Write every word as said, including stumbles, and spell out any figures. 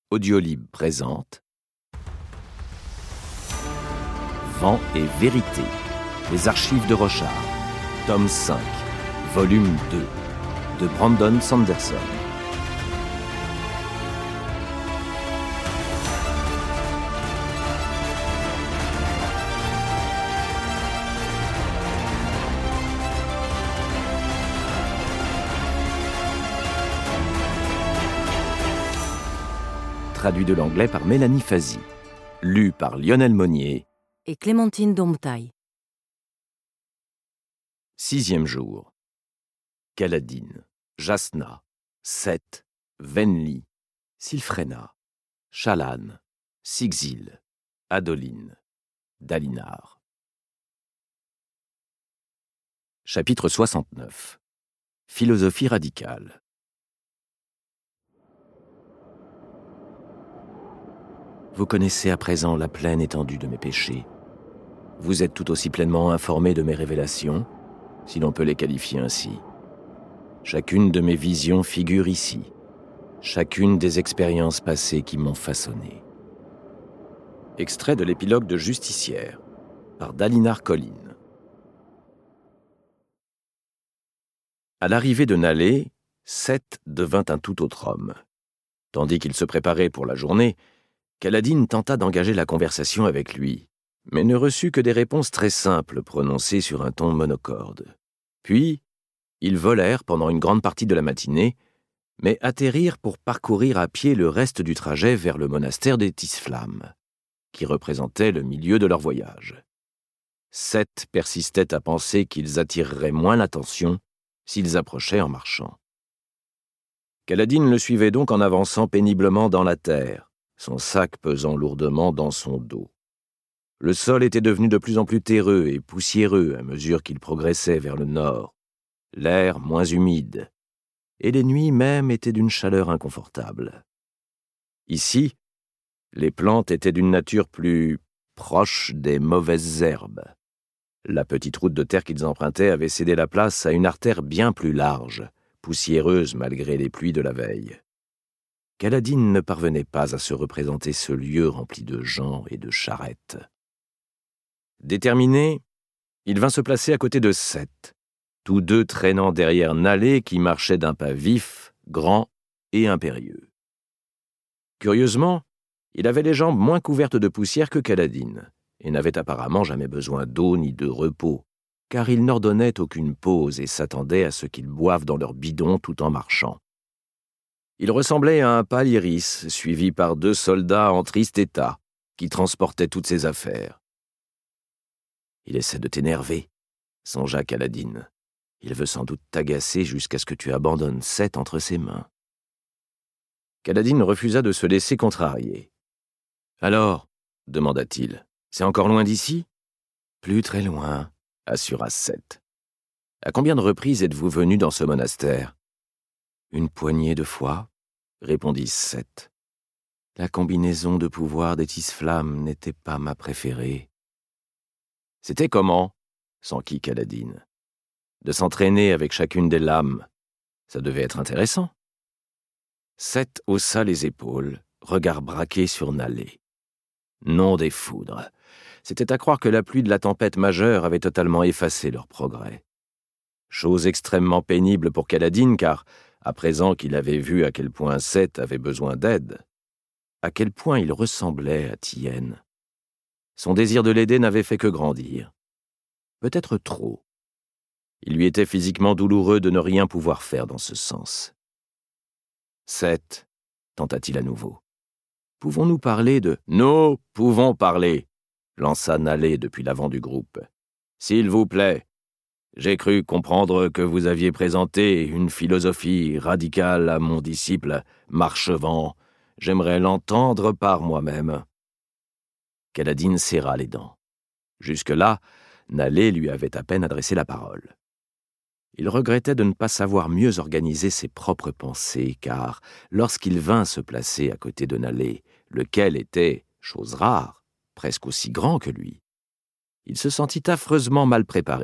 Audiolib présente Vent et vérité, les archives de Rochard, tome cinq, volume deux, de Brandon Sanderson. Traduit de l'anglais par Mélanie Fazi. Lu par Lionel Monnier et Clémentine Domptaille. Sixième jour. Kaladin, Jasna, Seth, Venli, Sylphréna, Chalan, Sigzil, Adoline, Dalinar. Chapitre soixante-neuf. Philosophie radicale. Vous connaissez à présent la pleine étendue de mes péchés. Vous êtes tout aussi pleinement informés de mes révélations, si l'on peut les qualifier ainsi. Chacune de mes visions figure ici, chacune des expériences passées qui m'ont façonné. Extrait de l'épilogue de Justicière, par Dalinar Colline. À l'arrivée de Nalé, Seth devint un tout autre homme. Tandis qu'il se préparait pour la journée, Kaladin tenta d'engager la conversation avec lui, mais ne reçut que des réponses très simples prononcées sur un ton monocorde. Puis, ils volèrent pendant une grande partie de la matinée, mais atterrirent pour parcourir à pied le reste du trajet vers le monastère des Tisflammes, qui représentait le milieu de leur voyage. Seth persistait à penser qu'ils attireraient moins l'attention s'ils approchaient en marchant. Kaladin le suivait donc en avançant péniblement dans la terre, son sac pesant lourdement dans son dos. Le sol était devenu de plus en plus terreux et poussiéreux à mesure qu'il progressait vers le nord, l'air moins humide, et les nuits même étaient d'une chaleur inconfortable. Ici, les plantes étaient d'une nature plus proche des mauvaises herbes. La petite route de terre qu'ils empruntaient avait cédé la place à une artère bien plus large, poussiéreuse malgré les pluies de la veille. Kaladin ne parvenait pas à se représenter ce lieu rempli de gens et de charrettes. Déterminé, il vint se placer à côté de Seth, tous deux traînant derrière Nalé qui marchait d'un pas vif, grand et impérieux. Curieusement, il avait les jambes moins couvertes de poussière que Kaladin, et n'avait apparemment jamais besoin d'eau ni de repos, car il n'ordonnait aucune pause et s'attendait à ce qu'ils boivent dans leur bidon tout en marchant. Il ressemblait à un pâle iris, suivi par deux soldats en triste état, qui transportaient toutes ses affaires. « Il essaie de t'énerver, » songea Kaladin. « Il veut sans doute t'agacer jusqu'à ce que tu abandonnes Seth entre ses mains. » Kaladin refusa de se laisser contrarier. « Alors, » demanda-t-il, « c'est encore loin d'ici ?»« Plus très loin, » assura Seth. « À combien de reprises êtes-vous venu dans ce monastère ?»« Une poignée de fois, » répondit Seth. La combinaison de pouvoirs des Tisflammes n'était pas ma préférée. C'était comment, s'enquit Kaladin. De s'entraîner avec chacune des lames, ça devait être intéressant. Seth haussa les épaules, regard braqué sur Nalé. Nom des foudres. C'était à croire que la pluie de la tempête majeure avait totalement effacé leur progrès. Chose extrêmement pénible pour Kaladin, car, à présent qu'il avait vu à quel point Seth avait besoin d'aide, à quel point il ressemblait à Tien. Son désir de l'aider n'avait fait que grandir. Peut-être trop. Il lui était physiquement douloureux de ne rien pouvoir faire dans ce sens. « Seth, » tenta-t-il à nouveau, « pouvons-nous parler de... »« Nous pouvons parler, » lança Nalé depuis l'avant du groupe. « S'il vous plaît. J'ai cru comprendre que vous aviez présenté une philosophie radicale à mon disciple Marchevent. J'aimerais l'entendre par moi-même. » Kaladin serra les dents. Jusque-là, Nalé lui avait à peine adressé la parole. Il regrettait de ne pas savoir mieux organiser ses propres pensées, car lorsqu'il vint se placer à côté de Nalé, lequel était, chose rare, presque aussi grand que lui, il se sentit affreusement mal préparé